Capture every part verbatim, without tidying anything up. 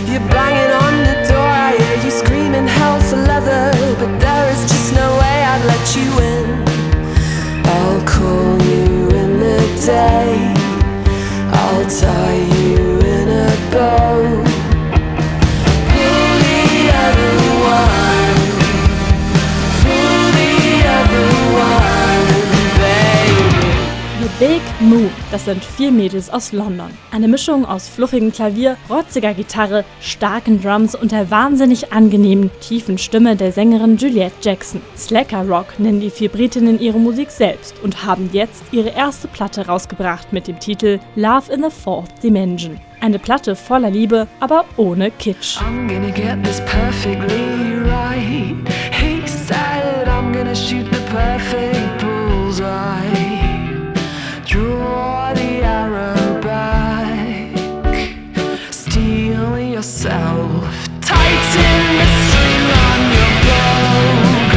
You're banging on the door, I hear you screaming hell for leather, but there is just no way I'd let you in. I'll call you in the day, I'll tie you in a bow. Pull the other one, pull the other one, baby. The Big Moon, das sind vier Mädels aus London. Eine Mischung aus fluffigem Klavier, rotziger Gitarre, starken Drums und der wahnsinnig angenehmen, tiefen Stimme der Sängerin Juliet Jackson. Slacker Rock nennen die vier Britinnen ihre Musik selbst und haben jetzt ihre erste Platte rausgebracht mit dem Titel Love in the Fourth Dimension. Eine Platte voller Liebe, aber ohne Kitsch. I'm gonna get this perfectly right. He said I'm gonna shoot the perfect bullseye. Draw the arrow back, steel yourself, tighten the string on your bow.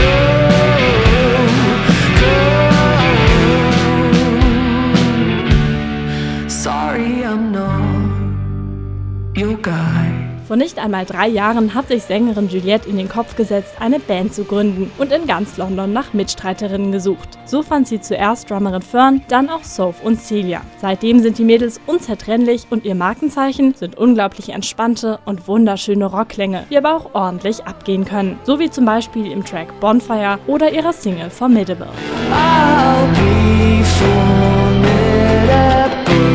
Go, go. Sorry, I'm not your guy. Vor nicht einmal drei Jahren hat sich Sängerin Juliet in den Kopf gesetzt, eine Band zu gründen und in ganz London nach Mitstreiterinnen gesucht. So fand sie zuerst Drummerin Fern, dann auch Soph und Celia. Seitdem sind die Mädels unzertrennlich und ihr Markenzeichen sind unglaublich entspannte und wunderschöne Rockklänge, die aber auch ordentlich abgehen können. So wie zum Beispiel im Track Bonfire oder ihrer Single Formidable. I'll be formidable.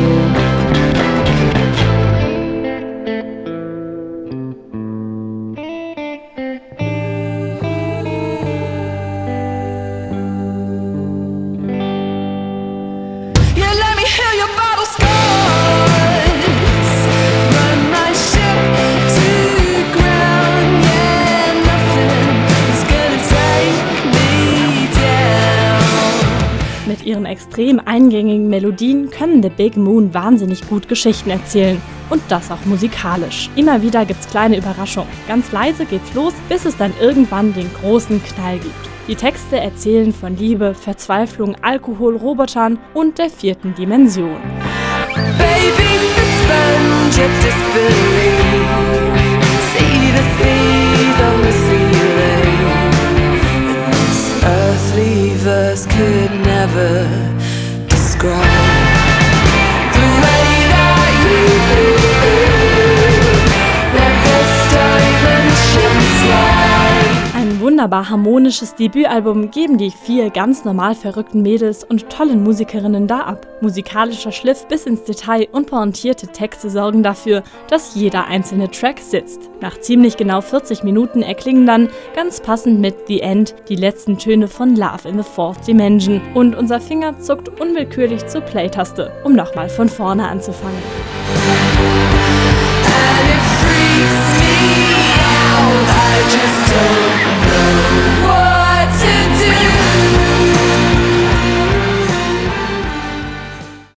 Mit ihren extrem eingängigen Melodien können The Big Moon wahnsinnig gut Geschichten erzählen. Und das auch musikalisch. Immer wieder gibt's kleine Überraschungen. Ganz leise geht's los, bis es dann irgendwann den großen Knall gibt. Die Texte erzählen von Liebe, Verzweiflung, Alkohol, Robotern und der vierten Dimension. Baby, suspend your disbelief. See the seas on the ceiling. This earthly verse could never describe the way that you live. Let this dimension slide. Ein wunderbar harmonisches Debütalbum geben die vier ganz normal verrückten Mädels und tollen Musikerinnen da ab. Musikalischer Schliff bis ins Detail und pointierte Texte sorgen dafür, dass jeder einzelne Track sitzt. Nach ziemlich genau vierzig Minuten erklingen dann, ganz passend mit The End, die letzten Töne von Love in the Fourth Dimension und unser Finger zuckt unwillkürlich zur Play-Taste, um nochmal von vorne anzufangen. And it freaks me out, I just don't